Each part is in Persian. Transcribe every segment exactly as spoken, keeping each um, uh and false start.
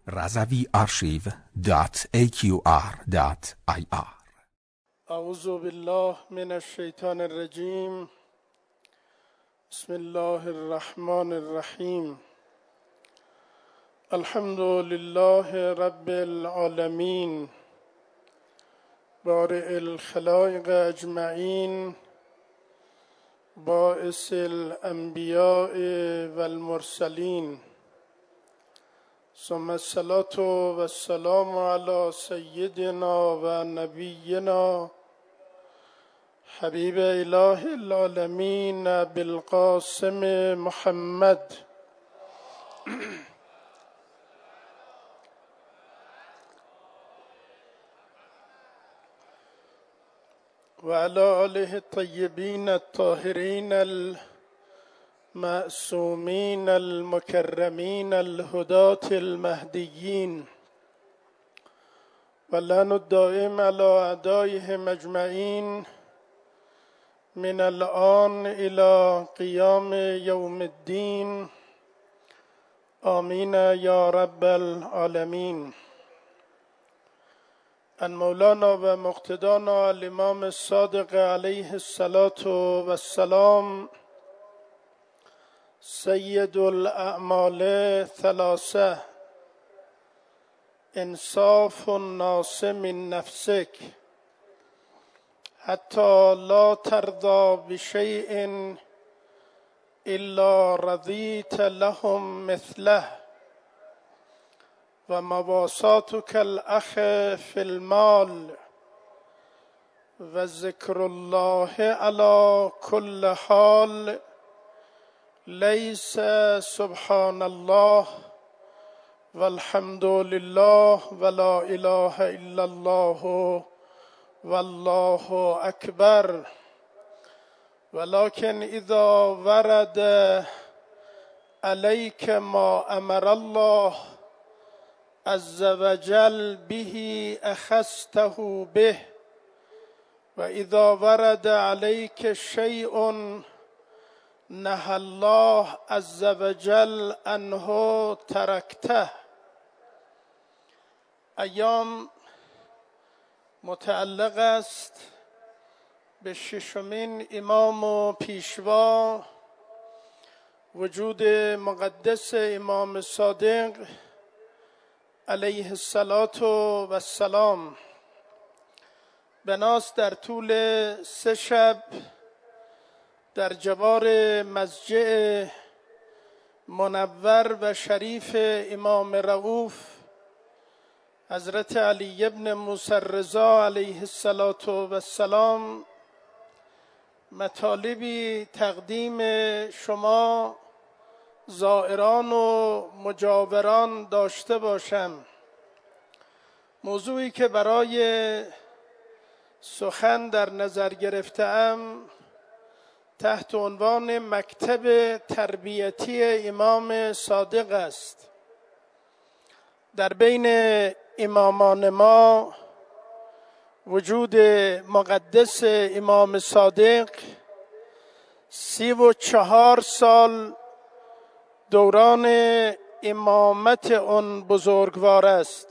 razavi archive dot a q r dot i r. اعوذ بالله من الشیطان الرجیم. بسم الله الرحمن الرحیم. الحمد لله رب العالمین بارئ الخلائق اجمعین باعث الانبیاء والمرسلین ثم الصلاة والسلام على سیدنا و نبینا حبیب اله العالمین بالقاسم محمد و علی آله الطیبین الطاهرین المعصومین المکرمین الهداة المهدیین و لعن الدائم علی اعدائهم اجمعین من الآن الى قیام یوم الدین آمین یا رب العالمین. ان مولانا و مقتدانا الامام الصادق علیه الصلاة والسلام سید الاعمال ثلاثه انصاف الناس من نفسک حتی لا ترضى بشیء الا رضیت لهم مثله و مواساتک الاخ فی المال و ذکر الله علی کل حال لیس سبحان الله والحمد لله ولا اله الا الله والله اکبر. ولكن اذا ورد عليك ما امر الله عز وجل به اخذته به و اذا ورد عليك شيء نهى الله عز وجل عنه ترکته. ایام متعلق است به ششمین امام و پیشوا وجود مقدس امام صادق علیه الصلاة و السلام. بناست در طول سه شب در جوار مضجع منور و شریف امام رؤوف حضرت علی ابن موسی الرضا علیه الصلاة و السلام مطالبی تقدیم شما زائران و مجاوران داشته باشم. موضوعی که برای سخن در نظر گرفته‌ام تحت عنوان مکتب تربیتی امام صادق است. در بین امامان ما وجود مقدس امام صادق سی و چهار سال دوران امامت آن بزرگوار است.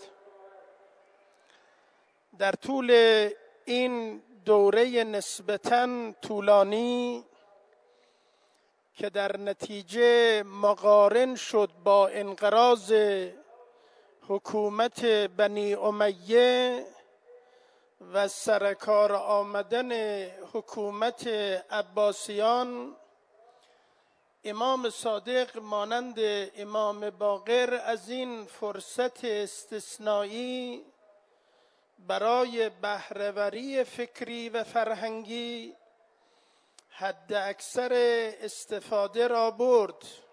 در طول این دوره نسبتاً طولانی که در نتیجه مقارن شد با انقراض حکومت بنی امیه و سرکار آمدن حکومت عباسیان، امام صادق مانند امام باقر از این فرصت استثنایی برای بهره‌وری فکری و فرهنگی حد اکثر استفاده را برد.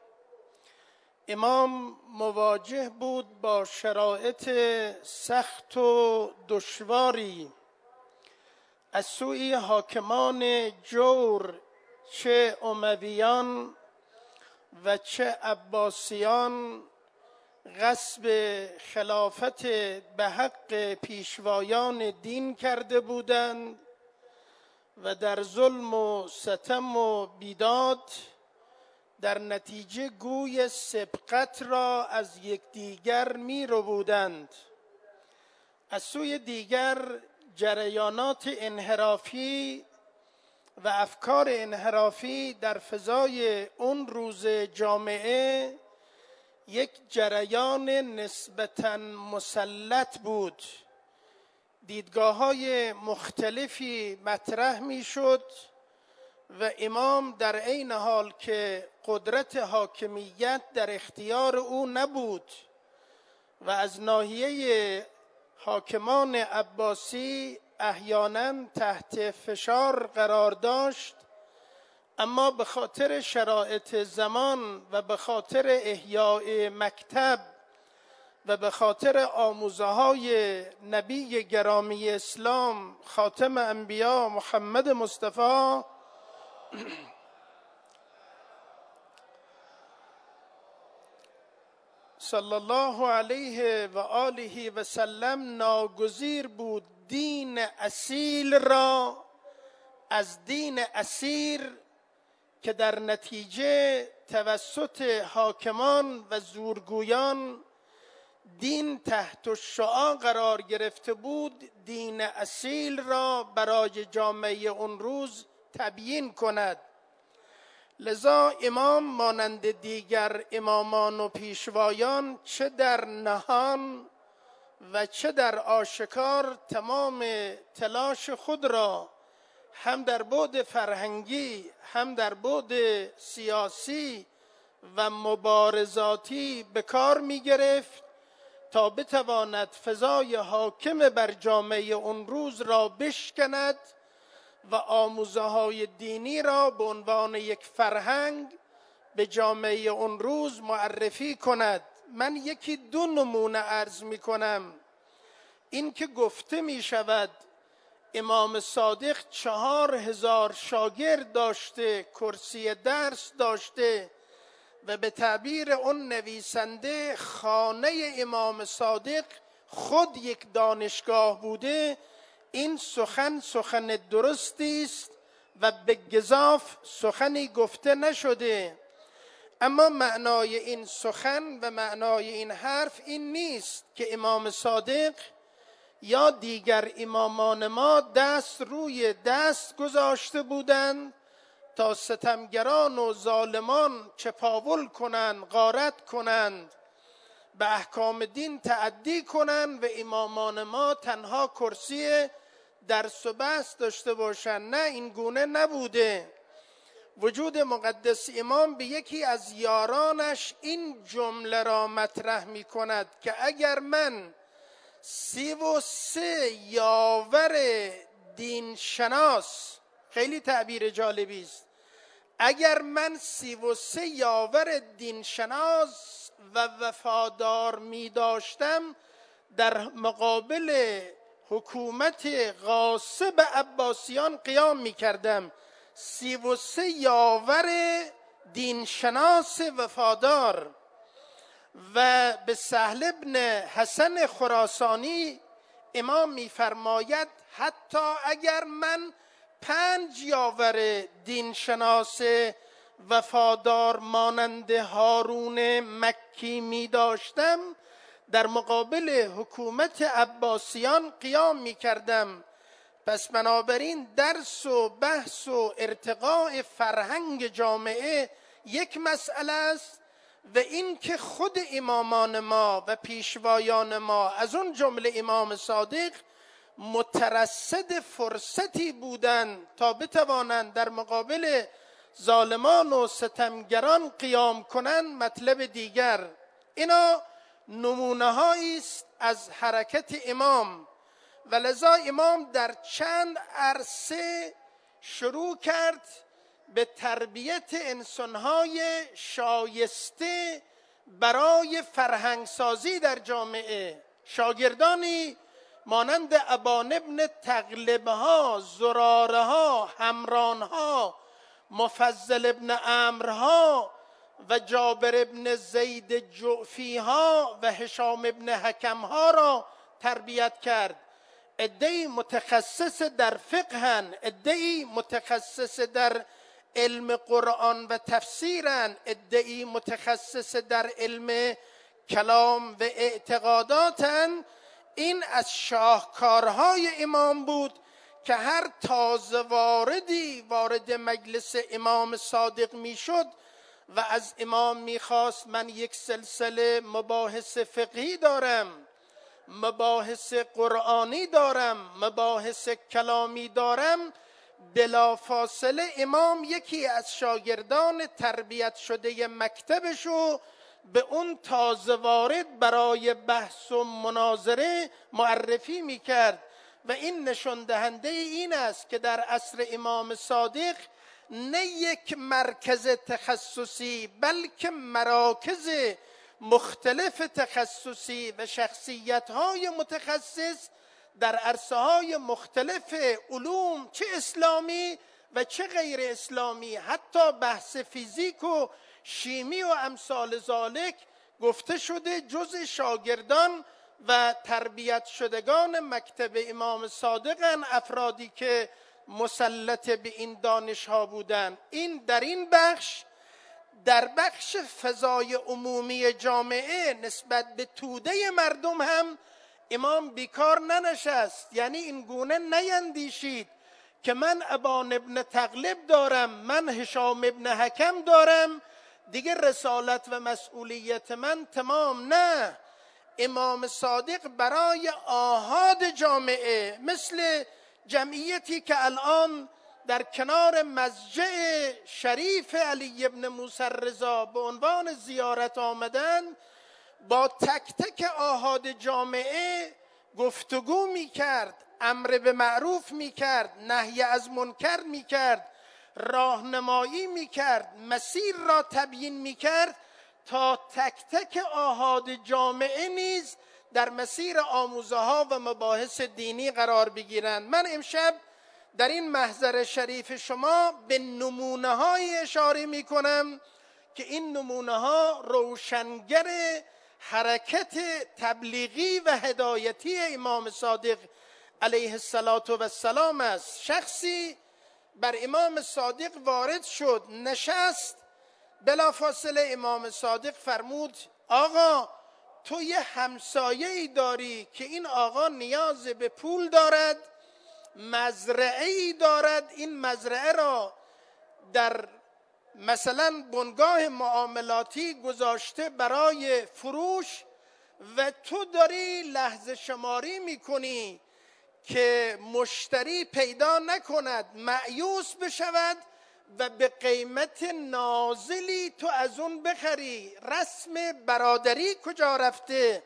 امام مواجه بود با شرایط سخت و دشواری از سوی حاکمان جور، چه امویان و چه عباسیان، غصب خلافت به حق پیشوایان دین کرده بودند و در ظلم و ستم و بیداد در نتیجه گوی سبقت را از یکدیگر می ربودند. از سوی دیگر جریانات انحرافی و افکار انحرافی در فضای اون روز جامعه یک جریان نسبتاً مسلط بود. دیدگاه‌های مختلفی مطرح می‌شد و امام در عین حال که قدرت حاکمیت در اختیار او نبود و از ناحیه حاکمان عباسی احیانا تحت فشار قرار داشت، اما به خاطر شرایط زمان و به خاطر احیاء مکتب و به خاطر آموزه‌های نبی گرامی اسلام خاتم انبیا محمد مصطفی صلی الله علیه و آله و سلم ناگزیر بود دین اصیل را از دین اسیر که در نتیجه توسط حاکمان و زورگویان دین تحت الشعاع قرار گرفته بود، دین اصیل را برای جامعه اون روز تبیین کند. لذا امام مانند دیگر امامان و پیشوایان چه در نهان و چه در آشکار تمام تلاش خود را هم در بعد فرهنگی هم در بعد سیاسی و مبارزاتی به کار می گرفت تا بتواند فضای حاکم بر جامعه اون روز را بشکند و آموزه‌های دینی را به عنوان یک فرهنگ به جامعه اون روز معرفی کند. من یکی دو نمونه عرض می کنم. این که گفته می شود امام صادق چهار هزار شاگرد داشته، کرسی درس داشته و به تعبیر اون نویسنده خانه امام صادق خود یک دانشگاه بوده، این سخن سخن درستی است و به گزاف سخنی گفته نشده. اما معنای این سخن و معنای این حرف این نیست که امام صادق یا دیگر امامان ما دست روی دست گذاشته بودند تا ستمگران و ظالمان چپاول کنند، غارت کنند، به احکام دین تعدی کنند و امامان ما تنها کرسی درس و بحث داشته باشند. نه، این گونه نبوده. وجود مقدس امام به یکی از یارانش این جمله را مطرح می کند که اگر من سی و سه یاور دین شناس، خیلی تعبیر جالبی است، اگر من سی و سه یاور دین شناس و وفادار می داشتم در مقابل حکومت غاصب عباسیان قیام می کردم. سی و سه یاور دین شناس وفادار. و به سهل ابن حسن خراسانی امام می فرماید حتی اگر من پنج یاور دین شناس وفادار مانند هارون مکی می داشتم در مقابل حکومت عباسیان قیام می کردم. پس بنابراین درس و بحث و ارتقاء فرهنگ جامعه یک مسئله است و این که خود امامان ما و پیشوایان ما از اون جمله امام صادق مترصد فرصتی بودند تا بتوانند در مقابل ظالمان و ستمگران قیام کنند مطلب دیگر. اینا نمونه هایی است از حرکت امام و لذا امام در چند عرصه شروع کرد به تربیت انسانهای شایسته برای فرهنگسازی در جامعه. شاگردانی مانند ابان ابن تغلبها، زرارها، همرانها، مفضل ابن عمرها و جابر ابن زید جعفیها و هشام ابن حکمها را تربیت کرد. عده‌ای متخصص در فقهن، عده‌ای متخصص در علم قرآن و تفسیرن، عده‌ای متخصص در علم کلام و اعتقاداتن. این از شاهکارهای امام بود که هر تازه واردی وارد مجلس امام صادق میشد و از امام میخواست من یک سلسله مباحث فقهی دارم، مباحث قرآنی دارم، مباحث کلامی دارم، بلا فاصله امام یکی از شاگردان تربیت شده مکتبشو به اون تازه وارد برای بحث و مناظره معرفی میکرد. و این نشان دهنده این است که در عصر امام صادق نه یک مرکز تخصصی بلکه مراکز مختلف تخصصی و شخصیت‌های متخصص در عرصه‌های مختلف علوم، چه اسلامی و چه غیر اسلامی، حتی بحث فیزیک و شیمی و امثال ذالک گفته شده جز شاگردان و تربیت شدگان مکتب امام صادقن افرادی که مسلط به این دانش‌ها بودند. این در این بخش. در بخش فضای عمومی جامعه نسبت به توده مردم هم امام بیکار ننشست. یعنی این گونه نیندیشید که من ابان ابن تغلب دارم، من هشام ابن حکم دارم، دیگه رسالت و مسئولیت من تمام. نه، امام صادق برای آحاد جامعه، مثل جمعیتی که الان در کنار مسجد شریف علی ابن موسی رضا به عنوان زیارت آمدن، با تک تک آحاد جامعه گفتگو می کرد، امر به معروف می کرد، نهی از منکر می کرد، راهنمایی می کرد، مسیر را تبیین می کرد تا تک تک آحاد جامعه نیز در مسیر آموزه ها و مباحث دینی قرار بگیرند. من امشب در این محضر شریف شما به نمونه های اشاره می کنم که این نمونه ها روشنگر حرکت تبلیغی و هدایتی امام صادق علیه السلام است. شخصی بر امام صادق وارد شد، نشست، بلافاصله امام صادق فرمود آقا تو یه همسایه‌ای داری که این آقا نیاز به پول دارد، مزرعه‌ای دارد، این مزرعه را در مثلا بنگاه معاملاتی گذاشته برای فروش و تو داری لحظه شماری میکنی که مشتری پیدا نکند، مایوس بشود و به قیمت نازلی تو از اون بخری. رسم برادری کجا رفته؟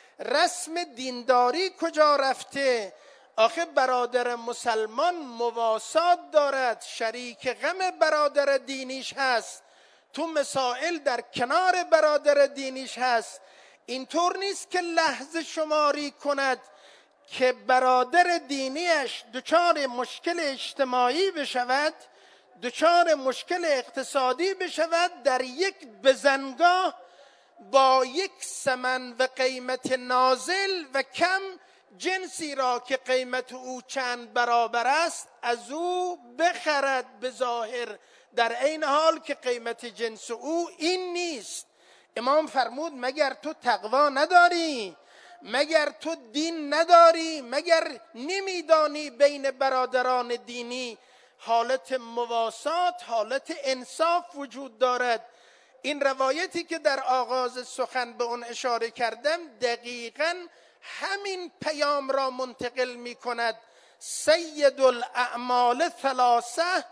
رسم دینداری کجا رفته؟ آخه برادر مسلمان مواسات دارد، شریک غم برادر دینیش هست، تو مسائل در کنار برادر دینیش هست. اینطور نیست که لحظه شماری کند که برادر دینیش دچار مشکل اجتماعی بشود، دچار مشکل اقتصادی بشود، در یک بزنگاه با یک ثمن و قیمت نازل و کم جنسی را که قیمت او چند برابر است از او بخرد به ظاهر، در عین حال که قیمت جنس او این نیست. امام فرمود مگر تو تقوا نداری؟ مگر تو دین نداری؟ مگر نمیدانی بین برادران دینی حالت مواسات، حالت انصاف وجود دارد؟ این روایتی که در آغاز سخن به اون اشاره کردم دقیقاً همین پیام را منتقل می کند. سید الاعمال ثلاثه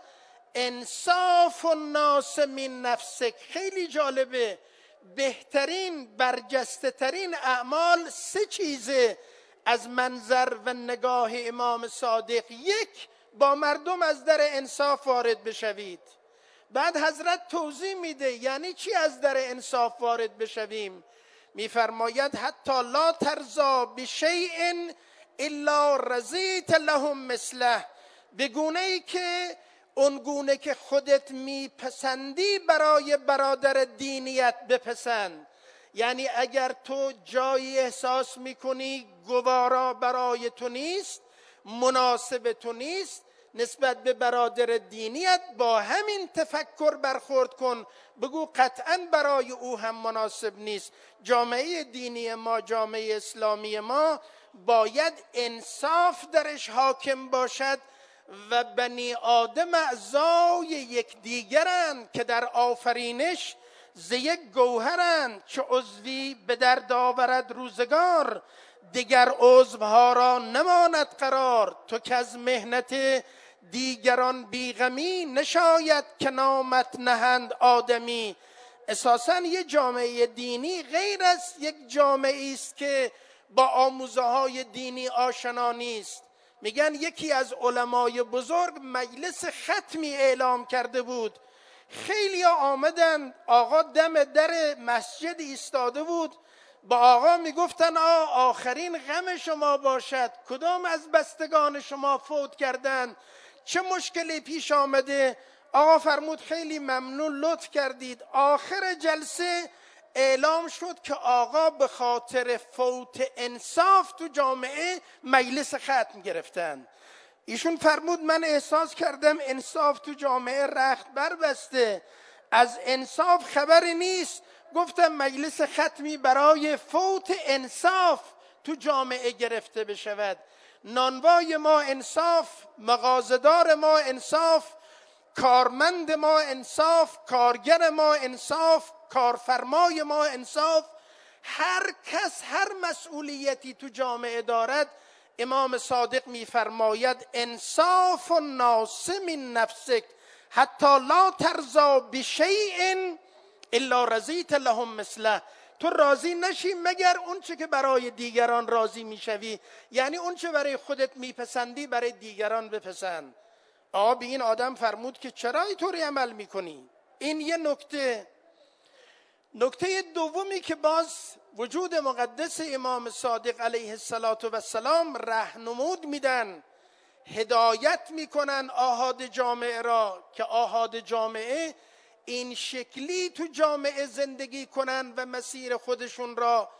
انصاف الناس من نفسک. خیلی جالبه، بهترین برجسته ترین اعمال سه چیزه از منظر و نگاه امام صادق. یک، با مردم از در انصاف وارد بشوید. بعد حضرت توضیح میده یعنی چی از در انصاف وارد بشویم. میفرماید حتی لا ترضا بشیء الا رضیت لهم مثله، به گونه ای که اون گونه که خودت میپسندی برای برادر دینیت بپسند. یعنی اگر تو جایی احساس میکنی گوارا برای تو نیست، مناسب تو نیست، نسبت به برادر دینیت با همین تفکر برخورد کن، بگو قطعاً برای او هم مناسب نیست. جامعه دینی ما، جامعه اسلامی ما باید انصاف درش حاکم باشد و بنی آدم اعضای یک دیگرند که در آفرینش ز یک گوهرند، چه عضوی به درد آورد روزگار، دیگر عضوها را نماند قرار. تو که از محنت دیگران بیغمی، نشاید که نامت نهند آدمی. اساساً یه جامعه دینی غیر از یک جامعه است که با آموزه های دینی آشنا نیست. میگن یکی از علمای بزرگ مجلس ختمی اعلام کرده بود، خیلی آمدن، آقا دم در مسجد ایستاده بود، با آقا میگفتن آ آخرین غم شما باشد، کدام از بستگان شما فوت کردند، چه مشکلی پیش آمده؟ آقا فرمود خیلی ممنون، لطف کردید. آخر جلسه اعلام شد که آقا به خاطر فوت انصاف تو جامعه مجلس ختم گرفتن. ایشون فرمود من احساس کردم انصاف تو جامعه رخت بربسته، از انصاف خبری نیست. گفتم مجلس ختمی برای فوت انصاف تو جامعه گرفته بشود. نانوای ما انصاف، مغازه‌دار ما انصاف، کارمند ما انصاف، کارگر ما انصاف، کارفرمای ما انصاف. هر کس هر مسئولیتی تو جامعه دارد. امام صادق میفرماید انصاف الناس من نفسک حتی لا ترضا بشیء الا رضیت لهم مثله. تو راضی نشی مگر اون چه که برای دیگران راضی میشوی، یعنی اون چه برای خودت میپسندی برای دیگران بپسند. آقا به این آدم فرمود که چرا اینطوری عمل میکنی؟ این یه نکته. نکته دومی که باز وجود مقدس امام صادق علیه السلام راهنمود میدن، هدایت میکنن آحاد جامعه را که آحاد جامعه این شکلی تو جامعه زندگی کنن و مسیر خودشون را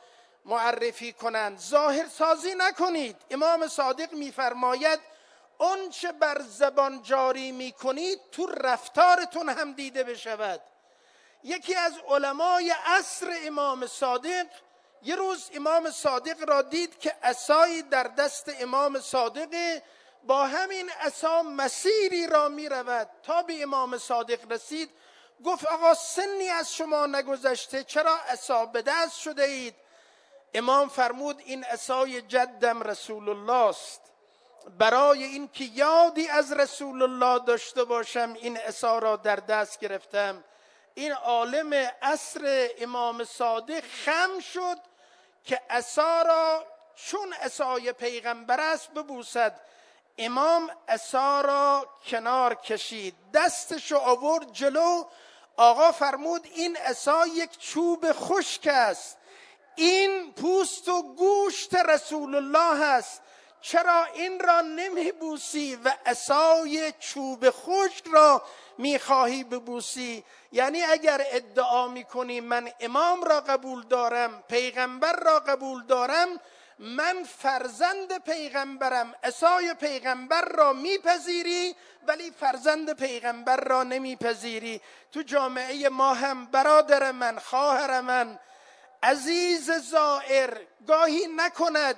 معرفی کنن. ظاهر سازی نکنید. امام صادق میفرماید اون چه بر زبان جاری میکنید تو رفتارتون هم دیده بشود. یکی از علمای عصر امام صادق یه روز امام صادق را دید که عصایی در دست امام صادق، با همین عصا مسیری را می رود تا به امام صادق رسید. گفت آقا سنی از شما نگذشته، چرا عصا به دست شده اید؟ امام فرمود این عصای جدم رسول الله است، برای این که یادی از رسول الله داشته باشم این عصا را در دست گرفتم. این عالم عصر امام صادق خم شد که عصا را چون عصای پیغمبر است ببوسد. امام عصا را کنار کشید، دستشو آورد جلو. آقا فرمود این عصا یک چوب خشک است، این پوست و گوشت رسول الله است، چرا این را نمی بوسی و عصای چوب خشک را می خواهی ببوسی؟ یعنی اگر ادعا می کنی من امام را قبول دارم، پیغمبر را قبول دارم، من فرزند پیغمبرم، عصای پیغمبر را میپذیری ولی فرزند پیغمبر را نمیپذیری. تو جامعه ما هم برادر من، خواهر من، عزیز زائر گاهی نکند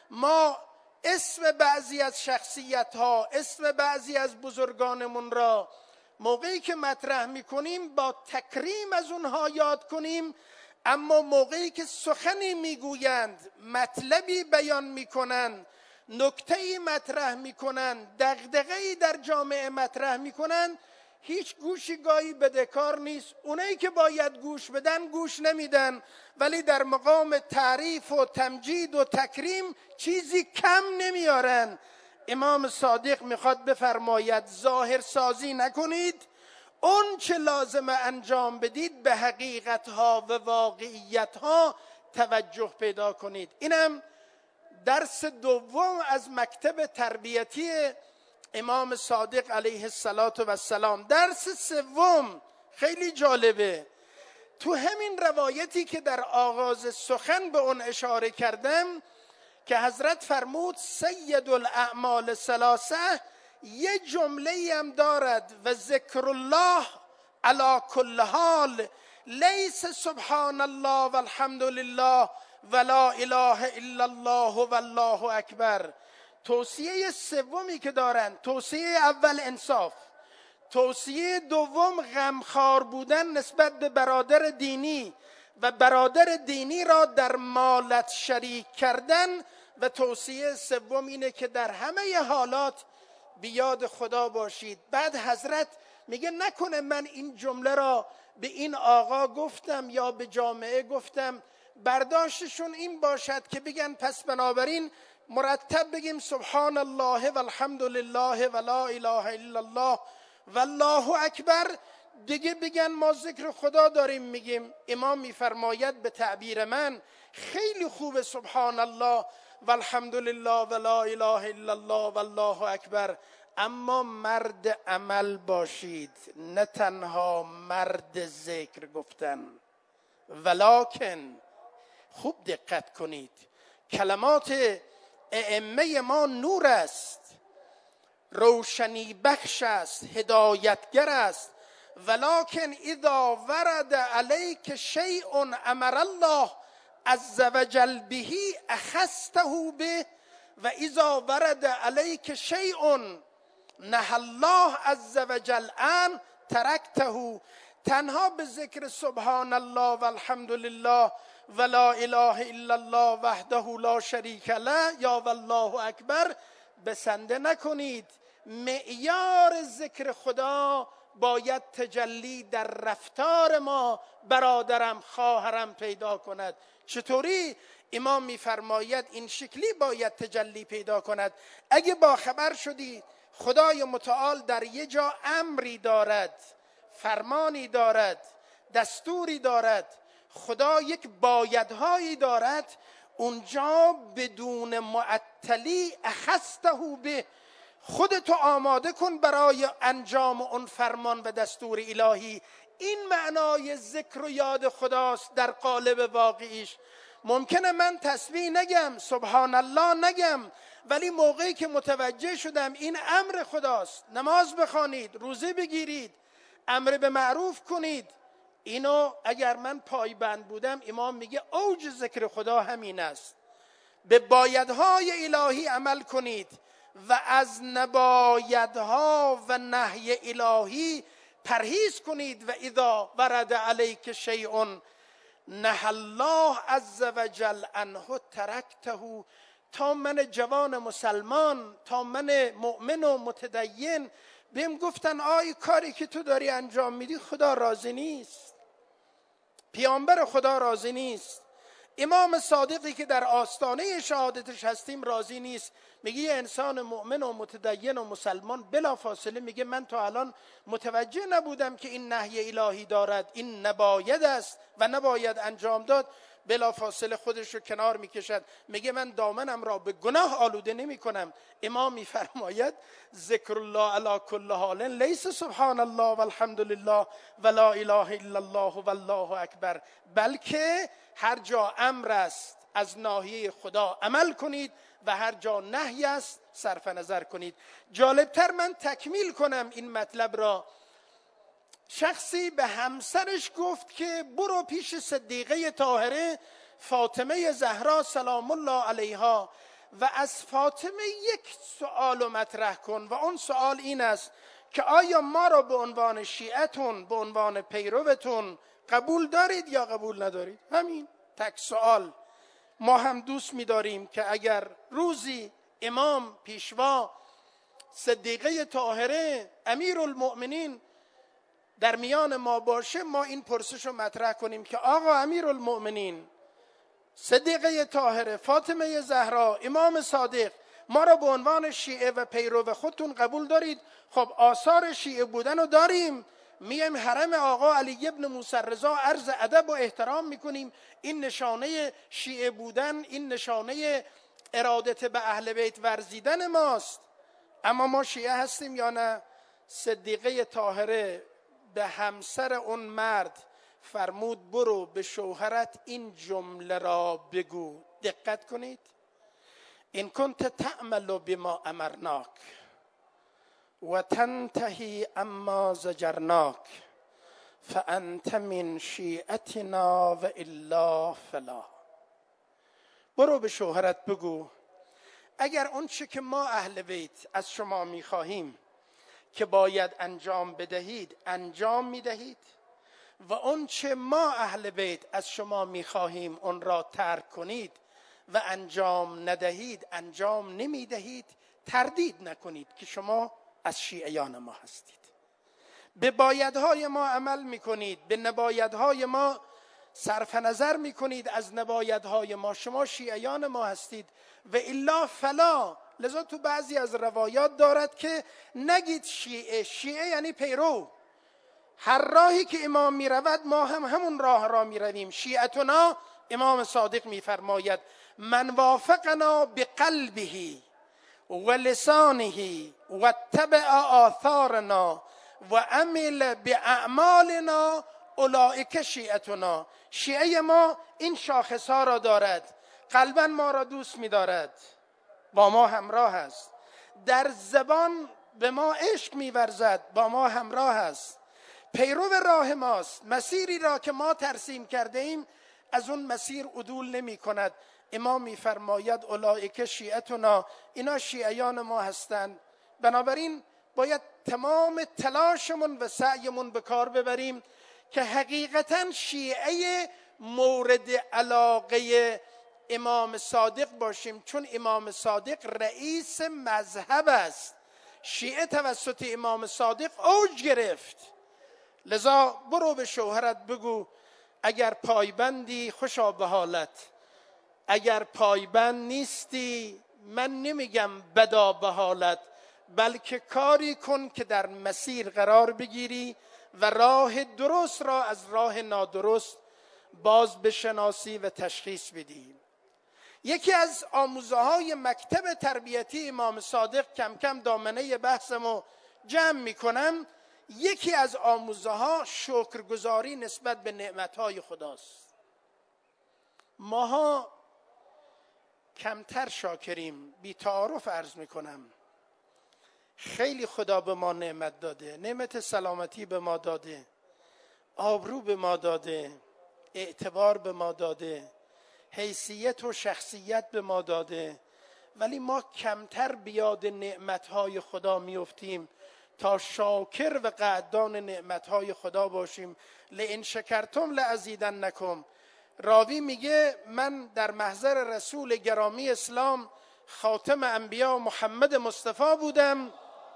ما اسم بعضی از شخصیت ها، اسم بعضی از بزرگانمون را موقعی که مطرح میکنیم با تکریم از اونها یاد کنیم، اما موقعی که سخنی میگویند، مطلبی بیان میکنند، نکته‌ای مطرح میکنند، دغدغه‌ای در جامعه مطرح میکنند، هیچ گوشی گاهی بدهکار نیست. اونایی که باید گوش بدن گوش نمیدن، ولی در مقام تعریف و تمجید و تکریم چیزی کم نمیارن. امام صادق میخواد بفرماید ظاهر سازی نکنید، اون چه لازم انجام بدید به حقیقتها و واقعیتها توجه پیدا کنید. اینم درس دوم از مکتب تربیتی امام صادق علیه السلام. درس سوم خیلی جالبه. تو همین روایتی که در آغاز سخن به اون اشاره کردم که حضرت فرمود سید الاعمال ثلاثه، یه جمله ای هم دارد و ذکر الله علی کل حال لیس سبحان الله والحمد لله ولا اله الا الله والله اکبر. توصیه سومی که دارن، توصیه اول انصاف، توصیه دوم غمخوار بودن نسبت به برادر دینی و برادر دینی را در مالت شریک کردن، و توصیه سوم اینه که در همه حالات بیاد خدا باشید. بعد حضرت میگه نکنه من این جمله را به این آقا گفتم یا به جامعه گفتم برداشتشون این باشد که بگن پس بنابراین مرتب بگیم سبحان الله والحمد لله ولا اله الا الله والله اکبر، دیگه بگن ما ذکر خدا داریم میگیم. امام میفرماید به تعبیر من خیلی خوب سبحان الله والحمد لله ولا اله الا الله والله اکبر، اما مرد عمل باشید، نه تنها مرد ذکر گفتن. ولکن خوب دقت کنید، کلمات ائمه ما نور است، روشنی بخش است، هدایتگر است. ولکن اذا ورد علیک شیء امر الله عز وجل به اخذته به و اذا ورد علیک شیء نهى الله عز وجل عنه ترکته. تنها به ذکر سبحان الله والحمد لله ولا اله الا الله وحده لا شریک له یا والله اکبر بسنده نکنید. معیار ذکر خدا باید تجلی در رفتار ما برادرم خواهرم پیدا کند. چطوری؟ امام میفرماید این شکلی باید تجلی پیدا کند. اگه با خبر شدید خدای متعال در یه جا امری دارد، فرمانی دارد، دستوری دارد، خدا یک بایدهایی دارد، اونجا بدون معطلی اخذته به، خودتو آماده کن برای انجام اون فرمان و دستور الهی. این معنای ذکر و یاد خداست در قالب واقعیش. ممکنه من تسبیح نگم، سبحان الله نگم، ولی موقعی که متوجه شدم این امر خداست، نماز بخوانید، روزه بگیرید، امر به معروف کنید، اینو اگر من پایبند بودم، امام میگه اوج ذکر خدا همین است. به بایدهای الهی عمل کنید و از نبایدها و نهی الهی پرهیز کنید. و اذا ورد علیک شیء نهى الله عز وجل عنه ترکته. تا من جوان مسلمان، تا من مؤمن و متدین بهم گفتن آی کاری که تو داری انجام میدی خدا راضی نیست، پیامبر خدا راضی نیست، امام صادقی که در آستانه شهادتش هستیم راضی نیست. میگه یه انسان مؤمن و متدین و مسلمان بلا فاصله میگه من تا الان متوجه نبودم که این نهی الهی دارد، این نباید است و نباید انجام داد. بلا فاصله خودش رو کنار میکشد، میگه من دامنم را به گناه آلوده نمی کنم. امام میفرماید ذکر الله علی کل حال لیس سبحان الله والحمد لله ولا اله الا الله والله اکبر، بلکه هر جا امر است از ناحیه خدا عمل کنید و هر جا نهی است صرف نظر کنید. جالبتر من تکمیل کنم این مطلب را. شخصی به همسرش گفت که برو پیش صدیقه طاهره فاطمه زهرا سلام الله علیها و از فاطمه یک سوال مطرح کن و اون سوال این است که آیا ما را به عنوان شیعتون، به عنوان پیروتون قبول دارید یا قبول ندارید؟ همین تک سوال. ما هم دوست می‌داریم که اگر روزی امام، پیشوا، صدیقه طاهره، امیرالمؤمنین در میان ما باشه، ما این پرسش رو مطرح کنیم که آقا امیرالمؤمنین، صدیقه طاهره، فاطمه زهرا، امام صادق، ما را به عنوان شیعه و پیرو خودتون قبول دارید؟ خب آثار شیعه بودن رو داریم، میایم حرم آقا علی ابن موسی رضا عرض ادب و احترام میکنیم، این نشانه شیعه بودن، این نشانه ارادت به اهل بیت ورزیدن ماست. اما ما شیعه هستیم یا نه؟ صدیقه طاهره به همسر اون مرد فرمود برو به شوهرت این جمله را بگو. دقت کنید، این کنت تعمل بما امرناک و تنتهی اما زجرناک فانت من شیعتنا و الا فلا. برو به شوهرت بگو اگر اون چه که ما اهل بیت از شما میخواهیم که باید انجام بدهید انجام میدهید و اون چه ما اهل بیت از شما میخواهیم اون را ترک کنید و انجام ندهید انجام نمیدهید، تردید نکنید که شما از شیعیان ما هستید. به بایدهای ما عمل میکنید، به نبایدهای ما صرف نظر میکنید، از نبایدهای ما شما شیعیان ما هستید و الا فلا. لذا تو بعضی از روایات دارد که نگید شیعه، شیعه یعنی پیرو. هر راهی که امام میرود ما هم همون راه را میرویم. شیعتنا، امام صادق میفرماید من وافقنا بقلبه و لسانه و اتبع آثارنا و عمل باعمالنا اولئک شیعتنا. شیعه ما این شاخص ها را دارد: قلبا ما را دوست می‌دارد، با ما همراه است، در زبان به ما عشق می‌ورزد، با ما همراه است، پیرو راه ماست، مسیری را که ما ترسیم کرده ایم از اون مسیر عدول نمی کند. امام می‌فرماید اولئک شیعتنا، اینا شیعیان ما هستند. بنابراین باید تمام تلاشمون و سعیمون به کار ببریم که حقیقتاً شیعه مورد علاقه امام صادق باشیم، چون امام صادق رئیس مذهب است. شیعه توسط امام صادق اوج گرفت. لذا برو به شوهرت بگو اگر پایبندی خوشا به حالت، اگر پایبند نیستی من نمیگم بدا به حالت، بلکه کاری کن که در مسیر قرار بگیری و راه درست را از راه نادرست باز بشناسی و تشخیص بدی. یکی از آموزه های مکتب تربیتی امام صادق، کم کم دامنه بحثمو جمع میکنم، یکی از آموزه ها شکرگزاری نسبت به نعمتهای خداست. ماها کمتر شاکریم. بی تعارف عرض میکنم، خیلی خدا به ما نعمت داده، نعمت سلامتی به ما داده، آبرو به ما داده، اعتبار به ما داده، حیثیت و شخصیت به ما داده، ولی ما کمتر بیاد نعمتهای خدا میافتیم تا شاکر و قدردان نعمتهای خدا باشیم. لئن شکرتم لازیدنکم. راوی میگه من در محضر رسول گرامی اسلام خاتم انبیا محمد مصطفی بودم،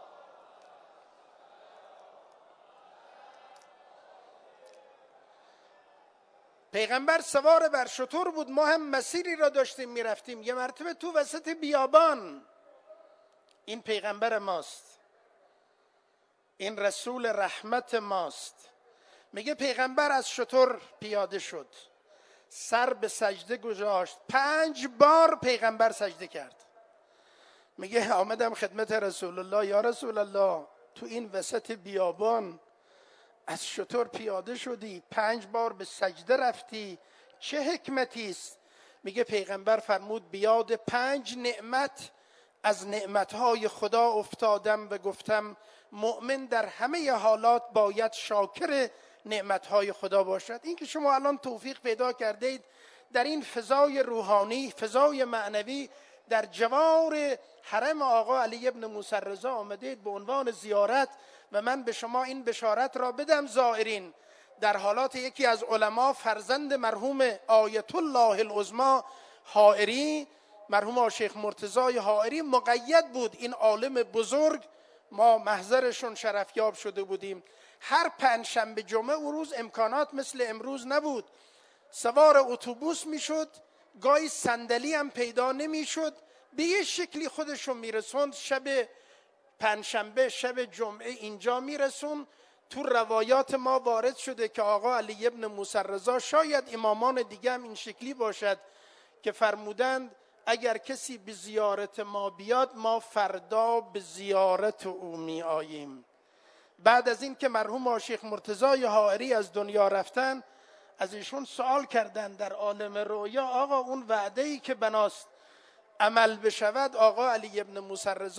پیغمبر سوار بر شتر بود، ما هم مسیری را داشتیم میرفتیم، یه مرتبه تو وسط بیابان، این پیغمبر ماست، این رسول رحمت ماست، میگه پیغمبر از شتر پیاده شد، سر به سجده گذاشت، پنج بار پیغمبر سجده کرد. میگه آمدم خدمت رسول الله، یا رسول الله تو این وسط بیابان از شتر پیاده شدی، پنج بار به سجده رفتی، چه حکمتی است؟ میگه پیغمبر فرمود بیاد پنج نعمت از نعمتهای خدا افتادم و گفتم مؤمن در همه حالات باید شاکر نعمتهای خدا باشد. این که شما الان توفیق پیدا کردید در این فضای روحانی، فضای معنوی، در جوار حرم آقا علی ابن موسی رضا آمدید به عنوان زیارت و من به شما این بشارت را بدم زائرین، در حالات یکی از علما فرزند مرحوم آیت الله العظمی حائری، مرحوم شیخ مرتضی حائری مقید بود، این عالم بزرگ ما محضرشون شرفیاب شده بودیم. هر پنجشنبه جمعه اون روز امکانات مثل امروز نبود، سوار اتوبوس میشد، گاهی صندلی هم پیدا نمیشد، به یه شکلی خودشون میرسوند، شب پنجشنبه شب جمعه اینجا میرسون. تو روایات ما وارد شده که آقا علی ابن موسی رضا، شاید امامان دیگه هم این شکلی باشد، که فرمودند اگر کسی به زیارت ما بیاد ما فردا به زیارت او می آییم. بعد از این که مرحوم شیخ مرتضی حائری از دنیا رفتن، از ایشون سوال کردن در عالم رویا آقا اون وعده‌ای که بناست عمل بشود، آقا علی ابن موسی رضا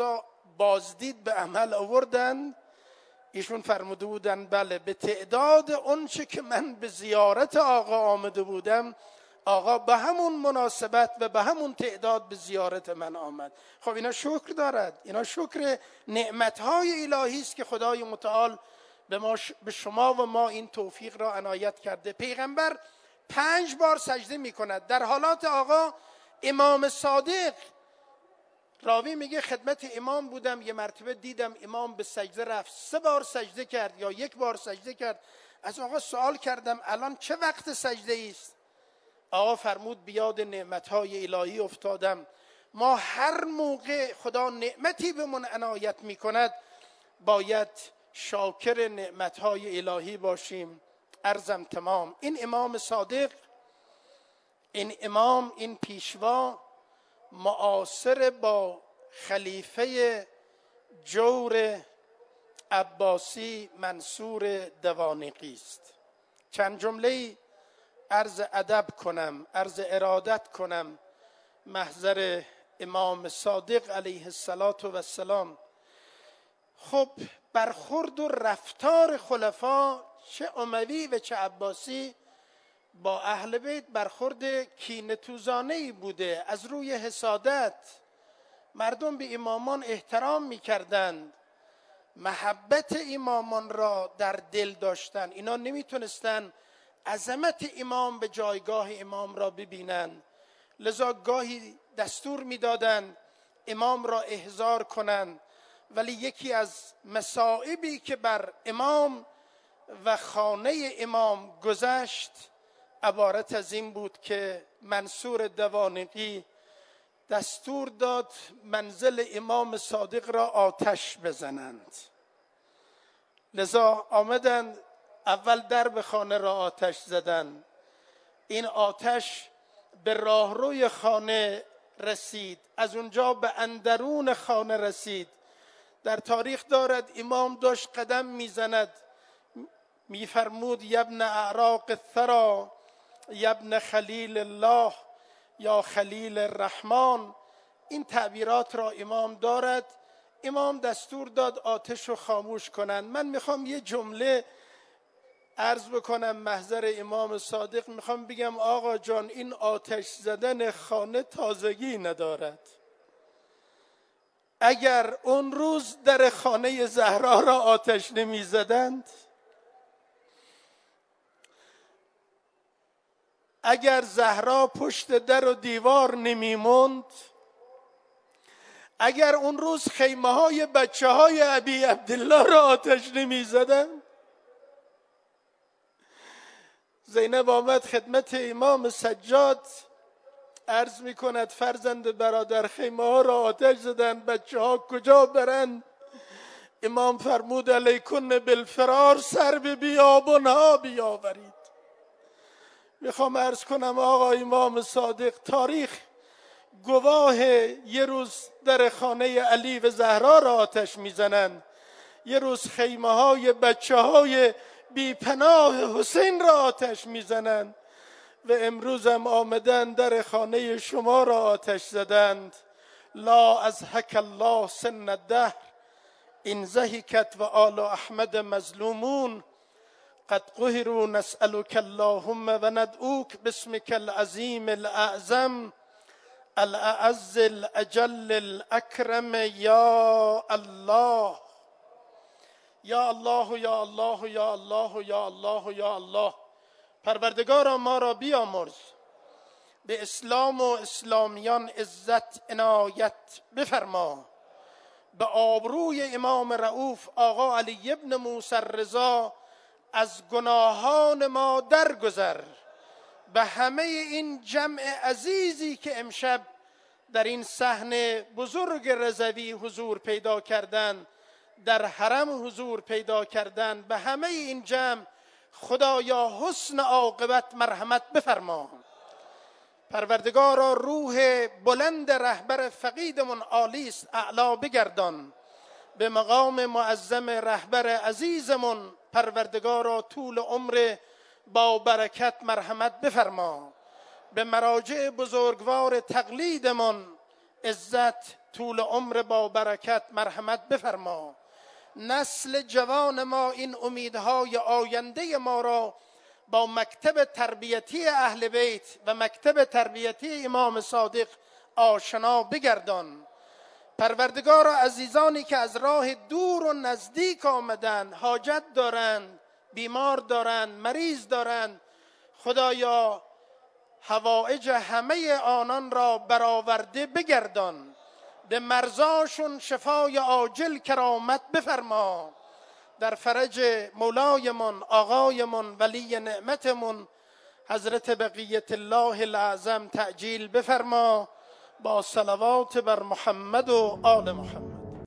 بازدید به عمل آوردند. ایشون فرموده بودن بله به تعداد اونچه که من به زیارت آقا آمده بودم، آقا به همون مناسبت و به همون تعداد به زیارت من آمد. خب اینا شکر دارد، اینا شکر نعمتهای الهی است که خدای متعال به, ما ش... به شما و ما این توفیق را عنایت کرده. پیغمبر پنج بار سجده می کند. در حالات آقا امام صادق، راوی میگه خدمت امام بودم، یه مرتبه دیدم امام به سجده رفت، سه بار سجده کرد یا یک بار سجده کرد. از آقا سوال کردم الان چه وقت سجده است؟ آقا فرمود بیاد نعمتهای الهی افتادم. ما هر موقع خدا نعمتی به من عنایت میکند باید شاکر نعمتهای الهی باشیم. عرضم تمام. این امام صادق، این امام، این پیشوا معاصر با خلیفه جور عباسی منصور دوانقی است. چند جمله عرض ادب کنم، عرض ارادت کنم محضر امام صادق علیه السلام. خب برخورد و رفتار خلفا چه اموی و چه عباسی با اهل بیت برخورد کینه‌توزانه‌ای بوده. از روی حسادت مردم به امامان احترام می‌کردند، محبت امامان را در دل داشتند. اینا نمیتونستن عظمت امام به جایگاه امام را ببینند، لذا گاهی دستور میدادند امام را احضار کنند. ولی یکی از مصائبی که بر امام و خانه امام گذشت عبارت از این بود که منصور دوانقی دستور داد منزل امام صادق را آتش بزنند. لذا آمدند اول درب خانه را آتش زدند. این آتش به راهروی خانه رسید، از اونجا به اندرون خانه رسید. در تاریخ دارد امام داشت قدم میزند، میفرمود یبن اعراق الثری یبن خلیل الله یا خلیل الرحمن. این تعبیرات را امام دارد. امام دستور داد آتش رو خاموش کنند. من میخوام یه جمله عرض بکنم محضر امام صادق. میخوام بگم آقا جان این آتش زدن خانه تازگی ندارد. اگر اون روز در خانه زهرا را آتش نمی زدند، اگر زهرا پشت در و دیوار نمی موند، اگر اون روز خیمه های بچه های ابی عبدالله را آتش نمی زدند، زینب آمد خدمت امام سجاد عرض می کند فرزند برادر خیمه ها را آتش زدند، بچه ها کجا برند؟ امام فرمود علیکن بالفرار، سر به بیابان ها بیاورید. میخوام عرض کنم آقا امام صادق تاریخ گواه یه روز در خانه علی و زهرا را آتش میزنند، یه روز خیمه های بچه های بی پناه حسین را آتش میزنند و امروز هم آمدن در خانه شما را آتش زدند. لا ازهک الله سن الدهر این زهکت و آل احمد مظلومون قد قهروا نسألك اللهم و ندعوک باسمك العظیم الاعظم الاعز الاجل الاکرم یا الله یا الله یا الله یا الله یا الله یا الله. پروردگارا ما را بیامرز، به اسلام و اسلامیان عزت عنایت بفرما، به آبروی امام رؤوف آقا علی ابن موسی رضا از گناهان ما درگذر. به همه این جمع عزیزی که امشب در این صحن بزرگ رضوی حضور پیدا کردند، در حرم حضور پیدا کردند، به همه این جمع خدایا حسن عاقبت مرحمت بفرما. پروردگارا روح بلند رهبر فقیدمون عالی است اعلا بگردان، به مقام معظم رهبر عزیزمون پروردگارا طول عمر با برکت مرحمت بفرما. به مراجع بزرگوار تقلیدمون عزت طول عمر با برکت مرحمت بفرما. نسل جوان ما این امیدهای آینده ما را با مکتب تربیتی اهل بیت و مکتب تربیتی امام صادق آشنا بگردان. پروردگارا عزیزانی که از راه دور و نزدیک آمدند، حاجت دارند، بیمار دارند، مریض دارند، خدایا حوائج همه آنان را برآورده بگردان. به مرضاشون شفای عاجل کرامت بفرما. در فرج مولایمون، آقایمون، ولی نعمتمون حضرت بقیت الله الاعظم تعجیل بفرما. با صلوات بر محمد و آل محمد.